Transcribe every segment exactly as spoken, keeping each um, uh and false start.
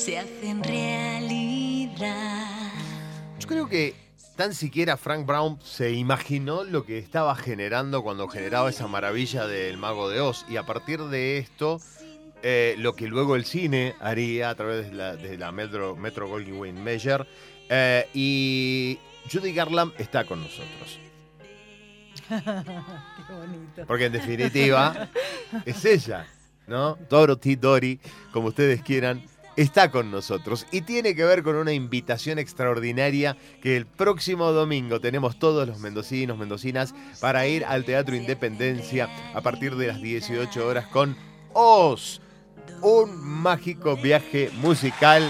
se hacen realidad. Yo creo que tan siquiera Frank Brown se imaginó lo que estaba generando cuando generaba esa maravilla del Mago de Oz. Y a partir de esto, eh, lo que luego el cine haría a través de la, de la Metro, Metro Goldwyn Mayer. Eh, y Judy Garland está con nosotros. Qué bonito. Porque en definitiva es ella, ¿no? Dorothy, Dory, como ustedes quieran, está con nosotros. Y tiene que ver con una invitación extraordinaria que el próximo domingo tenemos todos los mendocinos, mendocinas, para ir al Teatro Independencia a partir de las dieciocho horas con Oz. Un mágico viaje musical.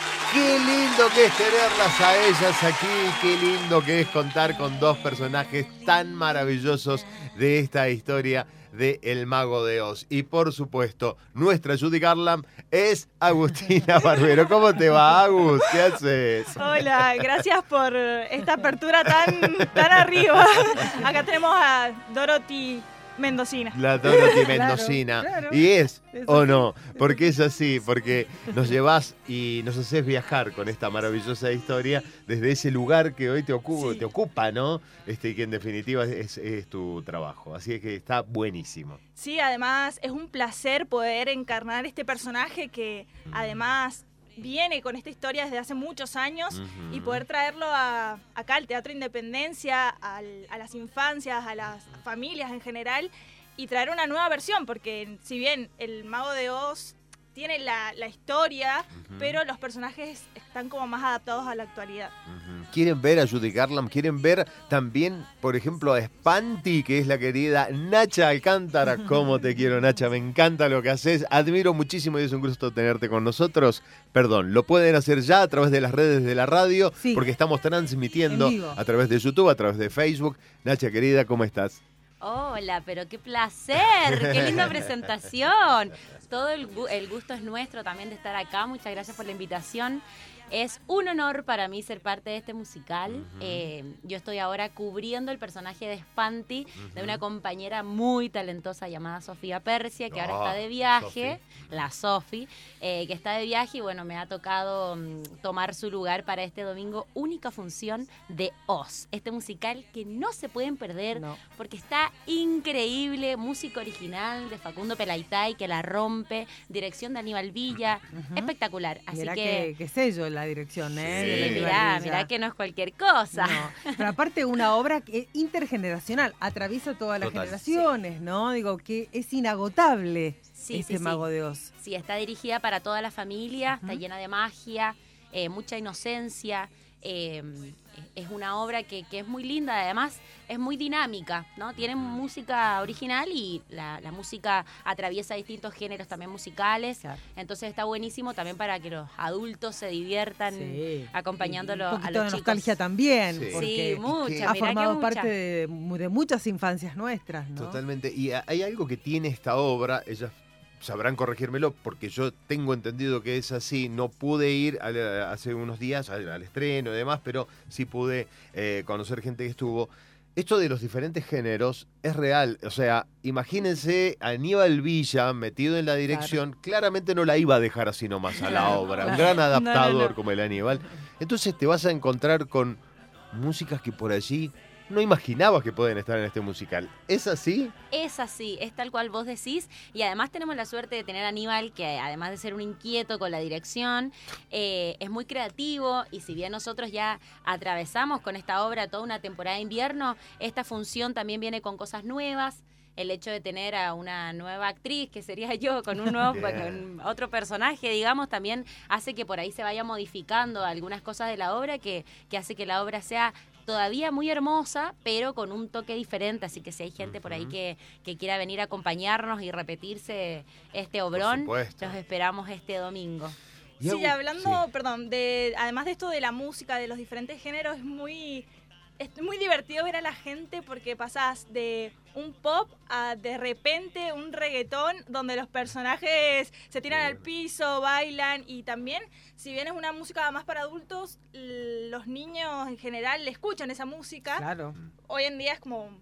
Qué lindo que es tenerlas a ellas aquí, qué lindo que es contar con dos personajes tan maravillosos de esta historia de El Mago de Oz. Y por supuesto, nuestra Judy Garland es Agustina Barbero. ¿Cómo te va, Agus? ¿Qué haces? Hola, gracias por esta apertura tan, tan arriba. Acá tenemos a Dorothy Mendocina. La Dorothy Mendocina. Claro, claro. ¿Y es Es o así. no? Porque es así, porque nos llevas y nos haces viajar con esta maravillosa historia desde ese lugar que hoy te ocupa, Sí. te ocupa, ¿no? Este, que en definitiva es, es tu trabajo. Así es que está buenísimo. Sí, además es un placer poder encarnar este personaje que además viene con esta historia desde hace muchos años Ujú. y poder traerlo a, acá al Teatro Independencia, al- a las infancias, a las familias en general y traer una nueva versión, porque si bien el Mago de Oz tiene la, la historia, Ujú. pero los personajes están como más adaptados a la actualidad. Ujú. ¿Quieren ver a Judy Garland? ¿Quieren ver también, por ejemplo, a Spanti, que es la querida Nacha Alcántara? ¿Cómo te quiero, Nacha? Me encanta lo que haces. Admiro muchísimo y es un gusto tenerte con nosotros. Perdón, lo pueden hacer ya a través de las redes de la radio, Sí. porque estamos transmitiendo En vivo. a través de YouTube, a través de Facebook. Nacha, querida, ¿cómo estás? Hola, pero qué placer, qué linda presentación. Todo el, gu- el gusto es nuestro también de estar acá. Muchas gracias por la invitación. Es un honor para mí ser parte de este musical. Ujú. Eh, yo estoy ahora cubriendo el personaje de Spanti, de Ujú. una compañera muy talentosa llamada Sofía Persia, que ahora Oh, está de viaje, la Sofi, eh, que está de viaje y bueno, me ha tocado mm, tomar su lugar para este domingo, única función de Oz, este musical que no se pueden perder No. porque está increíble, música original de Facundo Pelaitay que la rompe, dirección de Aníbal Villa, Ujú. espectacular, así Mirá que... que, que sello la dirección, ¿eh? Sí, de Sí, Aníbal mirá, Villa. mirá que no es cualquier cosa. No, pero aparte una obra que es intergeneracional, atraviesa todas las Total. generaciones, ¿no? Digo que es inagotable Sí, este sí, sí. Mago de Oz. Sí, está dirigida para toda la familia, está Ujú. llena de magia, eh, mucha inocencia. eh, es una obra que, que es muy linda, además es muy dinámica, ¿no? Tiene música original y la, la música atraviesa distintos géneros también musicales. Claro. Entonces está buenísimo también para que los adultos se diviertan Sí. acompañándolo Y un a poquito los de chicos. nostalgia también, Sí. porque Sí, mucha, que mirá ha que formado mucha. parte de, mu- de muchas infancias nuestras, ¿no? Totalmente. Y a- hay algo que tiene esta obra, ellas sabrán corregírmelo, porque yo tengo entendido que es así. No pude ir al- hace unos días al, al estreno y demás, pero sí pude eh, conocer gente que estuvo. Esto de los diferentes géneros es real. O sea, imagínense a Aníbal Villa metido en la dirección. Claramente no la iba a dejar así nomás a la Claro, obra. Un claro. gran No, no, adaptador no. como el Aníbal. Entonces te vas a encontrar con músicas que por allí no imaginabas que pueden estar en este musical. ¿Es así? Es así, es tal cual vos decís. Y además tenemos la suerte de tener a Aníbal, que además de ser un inquieto con la dirección, eh, es muy creativo. Y si bien nosotros ya atravesamos con esta obra toda una temporada de invierno, esta función también viene con cosas nuevas. El hecho de tener a una nueva actriz, que sería yo, con un nuevo, Bien. con otro personaje, digamos, también hace que por ahí se vaya modificando algunas cosas de la obra, que, que hace que la obra sea todavía muy hermosa, pero con un toque diferente. Así que si hay gente por ahí Ujú. que, que quiera venir a acompañarnos y repetirse este obrón, supuesto. los esperamos este domingo. Y Sí, Agu- hablando, sí. perdón, de además de esto de la música, de los diferentes géneros, es muy es muy divertido ver a la gente porque pasás de un pop a de repente un reggaetón donde los personajes se tiran al piso, bailan y también, si bien es una música más para adultos, l- los niños en general le escuchan esa música. Claro. Hoy en día es como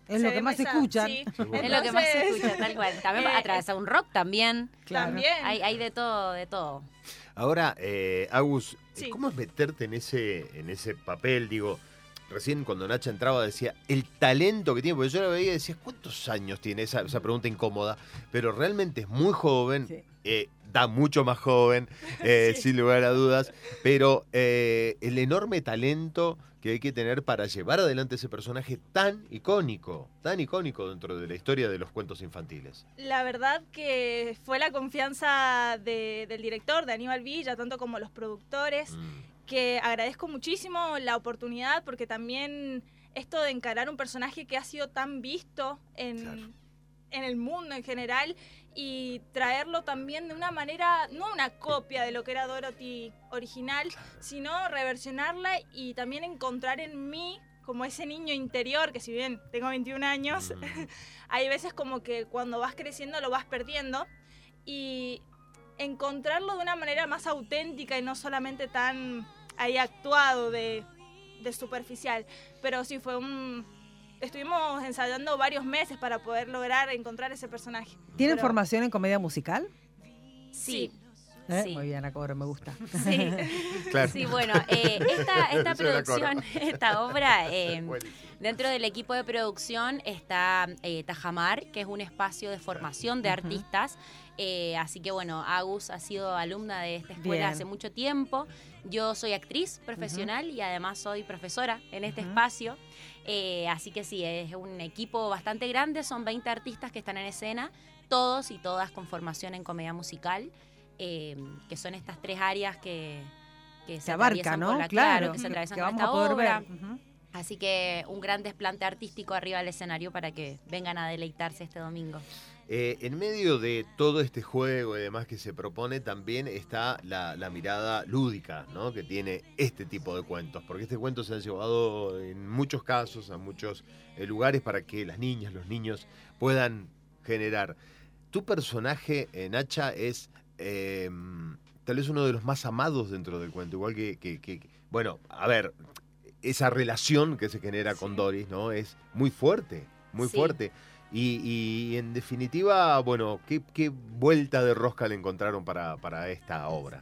Es lo que más se escuchan. Sí. Es lo que más se Entonces, escucha, tal cual. También eh, atravesar un rock también. Claro. También. Hay, hay de todo, de todo. Ahora, eh, Agus, Sí. ¿cómo es meterte en ese, en ese papel? Digo, recién cuando Nacha entraba decía, el talento que tiene, porque yo la veía y decía, ¿cuántos años tiene? Esa, esa pregunta incómoda, pero realmente es muy joven, Sí. eh, da mucho más joven, eh, Sí. sin lugar a dudas, pero eh, el enorme talento que hay que tener para llevar adelante ese personaje tan icónico, tan icónico dentro de la historia de los cuentos infantiles. La verdad que fue la confianza de- del director, de Aníbal Villa, tanto como los productores, Mm. que agradezco muchísimo la oportunidad, porque también esto de encarar un personaje que ha sido tan visto en, Claro. en el mundo en general y traerlo también de una manera, no una copia de lo que era Dorothy original, sino reversionarla y también encontrar en mí como ese niño interior, que si bien tengo veintiún años, Mm. hay veces como que cuando vas creciendo lo vas perdiendo y encontrarlo de una manera más auténtica y no solamente tan ahí actuado de, de superficial. Pero sí fue un... Estuvimos ensayando varios meses para poder lograr encontrar ese personaje. ¿Tienen Pero- formación en comedia musical? Sí. ¿Eh? Sí. Muy bien, Acobro, me gusta. Sí. Claro. Sí, bueno, eh, esta, esta Eso era coro. producción, esta obra, eh, Buenísimo. dentro del equipo de producción está eh, Tajamar, que es un espacio de formación de Ujú. artistas. Eh, así que bueno, Agus ha sido alumna de esta escuela Bien. hace mucho tiempo. Yo soy actriz profesional y además soy profesora en este Ujú. espacio. Eh, así que sí, es un equipo bastante grande, son veinte artistas que están en escena, todos y todas con formación en comedia musical, eh, que son estas tres áreas que, que se, Se abarca, atraviesan ¿no? con la, Claro, que se que- atraviesan que con vamos esta a poder obra. ver. Ujú. Así que un gran desplante artístico arriba del escenario para que vengan a deleitarse este domingo. Eh, en medio de todo este juego y demás que se propone, también está la, la mirada lúdica, ¿no?, que tiene este tipo de cuentos, porque este cuento se han llevado en muchos casos a muchos eh, lugares para que las niñas, los niños puedan generar. Tu personaje, eh, Nacha, es eh, tal vez uno de los más amados dentro del cuento, igual que, que- que- bueno, a ver, esa relación que se genera con Doris, ¿no?, es muy fuerte, muy Sí. fuerte. Y, y en definitiva, bueno, ¿qué, qué vuelta de rosca le encontraron para, para esta obra?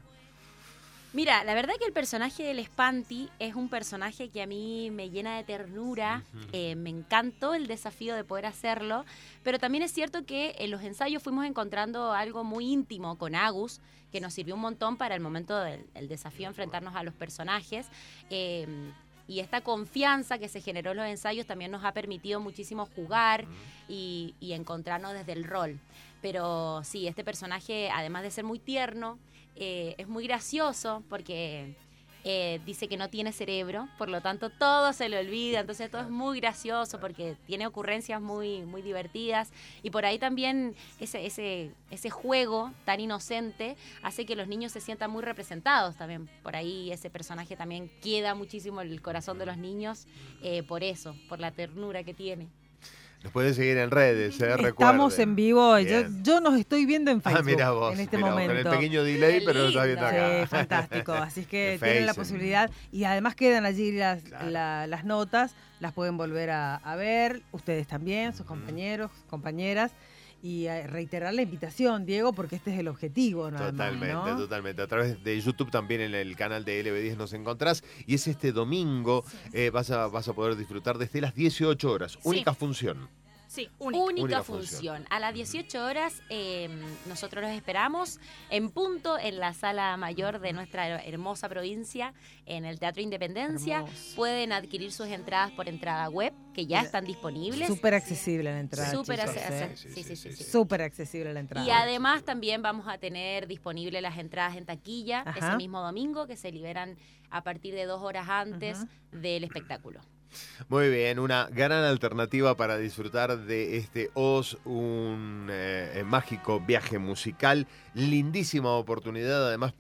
Mira, la verdad que el personaje del Spanti es un personaje que a mí me llena de ternura, Ujú. eh, me encantó el desafío de poder hacerlo, pero también es cierto que en los ensayos fuimos encontrando algo muy íntimo con Agus, que nos sirvió un montón para el momento del el desafío, enfrentarnos a los personajes. eh, Y esta confianza que se generó en los ensayos también nos ha permitido muchísimo jugar y, y encontrarnos desde el rol. Pero sí, este personaje, además de ser muy tierno, eh, es muy gracioso porque eh, dice que no tiene cerebro, por lo tanto todo se le olvida, entonces todo es muy gracioso porque tiene ocurrencias muy, muy divertidas y por ahí también ese, ese, ese juego tan inocente hace que los niños se sientan muy representados también. Por ahí ese personaje también queda muchísimo en el corazón de los niños eh, por eso, por la ternura que tiene. Nos pueden seguir en redes, ¿eh? Estamos Recuerden. en vivo. Yo, Bien. yo nos estoy viendo en Ah, Facebook mira vos, en este mirá vos, momento. con el pequeño delay, Qué pero lo estás viendo lindo. acá. Sí, fantástico. Así es que El tienen la Face en- posibilidad. Y además quedan allí las, Claro. la- las notas, las pueden volver a, a ver, ustedes también, sus Ujú. compañeros, compañeras. Y eh, reiterar la invitación, Diego, porque este es el objetivo, nada más, Totalmente, ¿no? totalmente. A través de YouTube también en el canal de L B diez nos encontrás. Y es este domingo, eh, vas, a, vas a poder disfrutar desde las dieciocho horas. Única función. Sí, único. Única, Única función. función. A las dieciocho horas eh, nosotros los esperamos en punto en la sala mayor de nuestra hermosa provincia, en el Teatro Independencia. Hermoso. Pueden adquirir sus entradas por entrada web, que ya están disponibles. Súper accesible la entrada. Súper chicos, ace- ¿eh? ace- sí, sí, sí, sí. Súper accesible la entrada. Y además también vamos a tener disponibles las entradas en taquilla Ajá. ese mismo domingo, que se liberan a partir de dos horas antes Ujú. del espectáculo. Muy bien, una gran alternativa para disfrutar de este Oz, un eh, mágico viaje musical. Lindísima oportunidad además para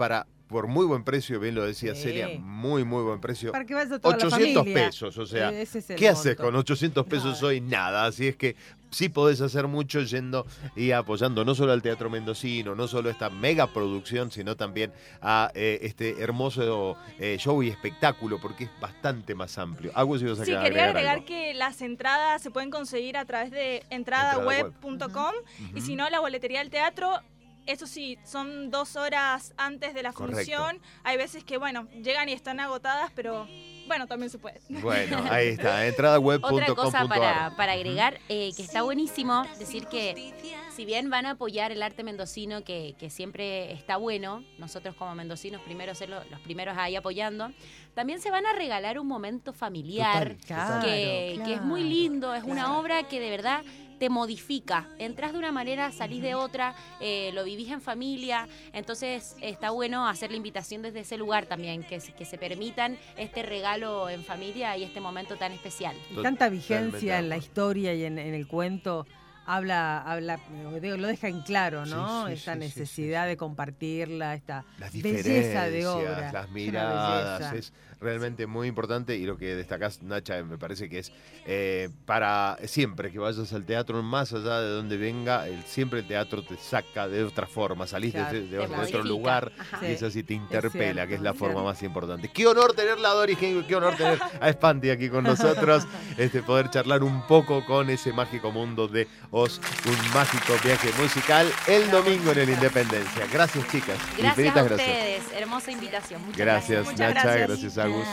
por muy buen precio, bien lo decía Sí. Celia, muy, muy buen precio. Para que vaya toda la ochocientos familia. pesos, o sea, Ese es el ¿qué haces monto. con ochocientos pesos Nada. hoy? Nada, así es que sí podés hacer mucho yendo y apoyando no solo al Teatro Mendocino, no solo a esta mega producción, sino también a eh, este hermoso eh, show y espectáculo, porque es bastante más amplio. Agus, ibas a Sí, agregar quería agregar algo. que las entradas se pueden conseguir a través de entrada web punto com y si no, la boletería del teatro. Eso sí, son dos horas antes de la Correcto. función. Hay veces que, bueno, llegan y están agotadas, pero bueno, también se puede. Bueno, ahí está, entrada web punto com Otra punto cosa para, ar. para agregar, eh, que está buenísimo, decir que si bien van a apoyar el arte mendocino, que, que siempre está bueno, nosotros como mendocinos primero ser lo- los primeros ahí apoyando, también se van a regalar un momento familiar, Claro, que, que es muy claro, lindo, es una claro. obra que de verdad te modifica. Entrás de una manera, salís de otra, eh, lo vivís en familia, entonces está bueno hacer la invitación desde ese lugar también, que, se- que se permitan este regalo en familia y este momento tan especial. Y tanta Totalmente de vigencia en la acuerdo. historia y en, en el cuento. Habla, habla, lo lo deja en claro, ¿no? Sí, sí, esta sí, sí, necesidad sí, sí. de compartirla, esta Las belleza de diferencias, obra. las Es una miradas, belleza. es realmente muy importante y lo que destacás, Nacha, me parece que es eh, para siempre que vayas al teatro, más allá de donde venga, el, siempre el teatro te saca de otra forma, salís de- Claro, de, de te otro modifica. lugar Ajá. y es así, te interpela, cierto, que es la es forma cierto. más importante. Qué honor tenerla, Doris, qué, qué honor tener a Espanti aquí con nosotros, este, poder charlar un poco con ese mágico mundo de Oz, un mágico viaje musical el domingo en el Independencia. Gracias, chicas. Gracias Infinitas a gracias. ustedes, hermosa invitación. Muchas Gracias, Muchas Nacha, gracias. gracias, Agus.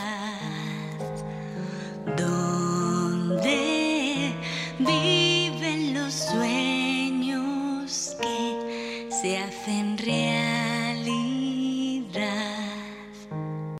Donde viven los sueños que se hacen realidad.